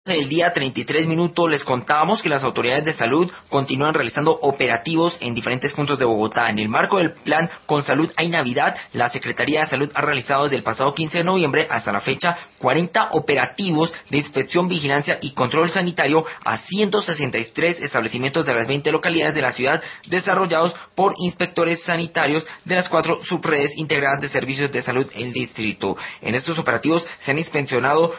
El día 33 minutos les contamos que las autoridades de salud continúan realizando operativos en diferentes puntos de Bogotá. En el marco del plan Con Salud hay Navidad, la Secretaría de Salud ha realizado desde el pasado 15 de noviembre hasta la fecha 40 operativos de inspección, vigilancia y control sanitario a 163 establecimientos de las 20 localidades de la ciudad, desarrollados por inspectores sanitarios de las 4 subredes integradas de servicios de salud en el distrito. En estos operativos se han inspeccionado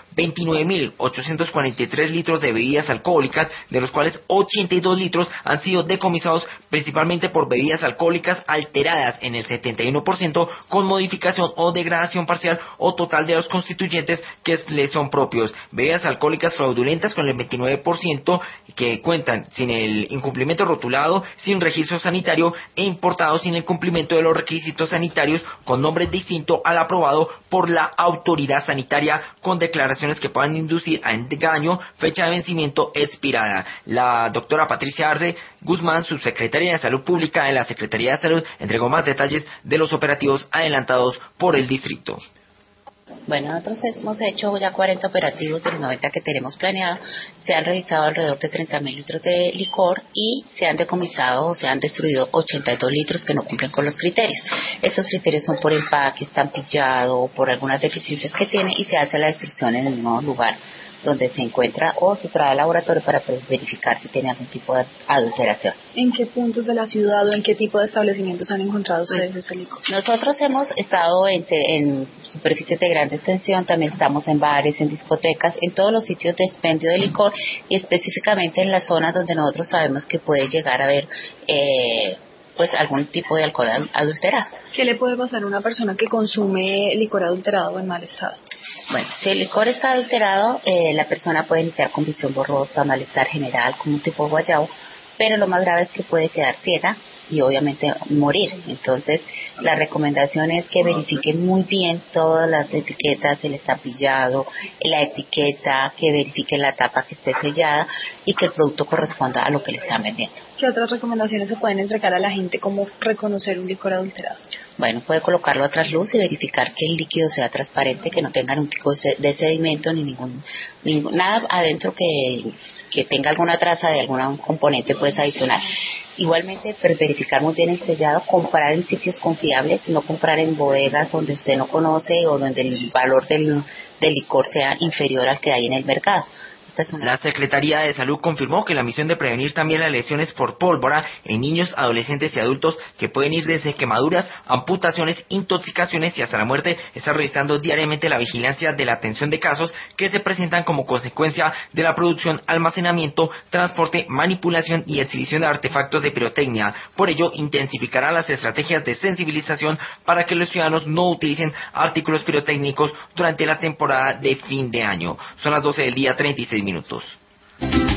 29.843 litros de bebidas alcohólicas, de los cuales 82 litros han sido decomisados principalmente por bebidas alcohólicas alteradas en el 71%, con modificación o degradación parcial o total de los constituyentes que les son propios. Bebidas alcohólicas fraudulentas con el 29%, que cuentan sin el incumplimiento rotulado, sin registro sanitario e importados sin el cumplimiento de los requisitos sanitarios, con nombre distinto al aprobado por la autoridad sanitaria, con declaraciones que puedan inducir a engaño, fecha de vencimiento expirada. La doctora Patricia Arce Guzmán, subsecretaria de Salud Pública en la Secretaría de Salud, entregó más detalles de los operativos adelantados por el distrito. Bueno, nosotros hemos hecho ya 40 operativos de los 90 que tenemos planeado. Se han revisado alrededor de 30.000 litros de licor y se han decomisado o se han destruido 82 litros que no cumplen con los criterios. Estos criterios son por empaque, estampillado o por algunas deficiencias que tiene, y se hace la destrucción en el mismo lugar donde se encuentra o se trae al laboratorio para verificar si tiene algún tipo de adulteración. ¿En qué puntos de la ciudad o en qué tipo de establecimientos han encontrado ustedes ese licor? Nosotros hemos estado en superficies de gran extensión, también estamos en bares, en discotecas, en todos los sitios de expendio de licor, y específicamente en las zonas donde nosotros sabemos que puede llegar a haber pues algún tipo de alcohol adulterado. ¿Qué le puede pasar a una persona que consume licor adulterado o en mal estado? Bueno, si el licor está adulterado, la persona puede iniciar con visión borrosa, malestar general, como un tipo guayabo, pero lo más grave es que puede quedar ciega y obviamente morir. Entonces, la recomendación es que verifiquen muy bien todas las etiquetas, el estampillado, la etiqueta, que verifiquen la tapa que esté sellada y que el producto corresponda a lo que le están vendiendo. ¿Qué otras recomendaciones se pueden entregar a la gente como reconocer un licor adulterado? Bueno, puede colocarlo a trasluz y verificar que el líquido sea transparente, que no tenga ningún tipo de sedimento ni ningún nada adentro que tenga alguna traza de algún componente pues adicional. Igualmente, verificar muy bien el sellado, comprar en sitios confiables, no comprar en bodegas donde usted no conoce o donde el valor del licor sea inferior al que hay en el mercado. La Secretaría de Salud confirmó que la misión de prevenir también las lesiones por pólvora en niños, adolescentes y adultos, que pueden ir desde quemaduras, amputaciones, intoxicaciones y hasta la muerte, está realizando diariamente la vigilancia de la atención de casos que se presentan como consecuencia de la producción, almacenamiento, transporte, manipulación y exhibición de artefactos de pirotecnia. Por ello, intensificará las estrategias de sensibilización para que los ciudadanos no utilicen artículos pirotécnicos durante la temporada de fin de año. Son las 12 del día, 36 minutos.